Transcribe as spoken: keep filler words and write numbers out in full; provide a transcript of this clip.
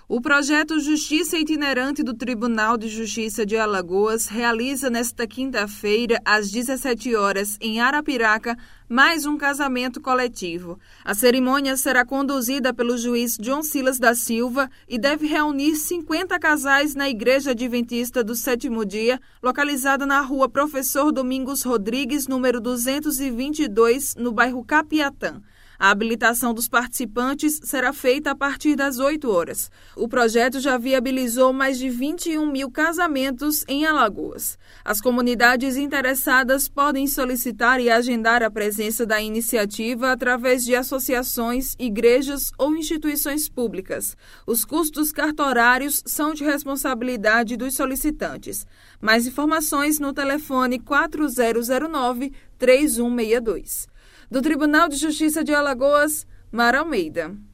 O projeto Justiça Itinerante do Tribunal de Justiça de Alagoas realiza nesta quinta-feira, às dezessete horas, em Arapiraca, mais um casamento coletivo. A cerimônia será conduzida pelo juiz John Silas da Silva e deve reunir cinquenta casais na Igreja Adventista do Sétimo Dia, localizada na rua Professor Domingos Rodrigues, número duzentos e vinte e dois, no bairro Capiatã. A habilitação dos participantes será feita a partir das oito horas. O projeto já viabilizou mais de vinte e um mil casamentos em Alagoas. As comunidades interessadas podem solicitar e agendar a presença da iniciativa através de associações, igrejas ou instituições públicas. Os custos cartorários são de responsabilidade dos solicitantes. Mais informações no telefone quatro zero zero nove, três um seis dois. Do Tribunal de Justiça de Alagoas, Mara Almeida.